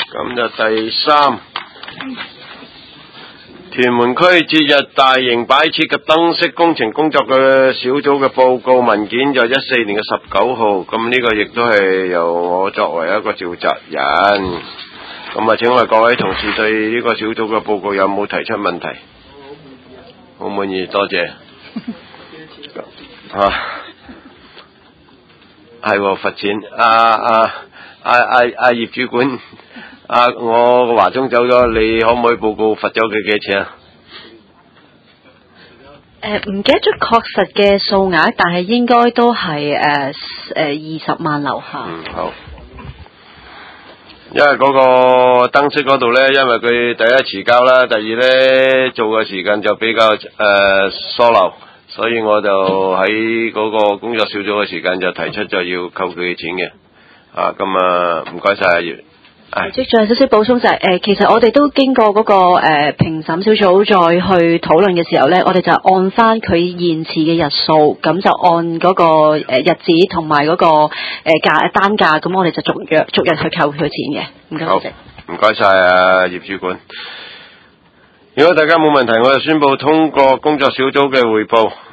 咁就第3，屯門區節日大型擺設及燈飾工程工作嘅小組嘅報告文件就14年嘅19號，咁呢個亦都係由我作為一個召集人。咁啊，請問各位同事對呢個小組嘅報告有冇提出問題？好滿意，多謝。係罰錢。葉主管，我華聰走咗，你可唔可以報告罰咗佢幾多錢啊？ 唔記得咗確實嘅數額，但係應該都係20萬樓下。 好。因為嗰個燈飾嗰度呢，因為佢第一遲交啦，第二呢做嘅時間就比較疏漏，所以我就喺嗰個工作小組嘅時間就提出咗要扣佢嘅錢嘅。咁啊，唔該晒阿葉。 即係仲有少少補充就係其實我哋都經過嗰個評審小組再去討論嘅時候呢，我哋就按翻佢現次嘅日數，咁就按嗰個日子同埋嗰個單價，咁我哋就逐日去扣佢錢嘅。唔該。好， 唔該晒啊葉主管。如果大家冇問題，我就宣布通過工作小組嘅匯報。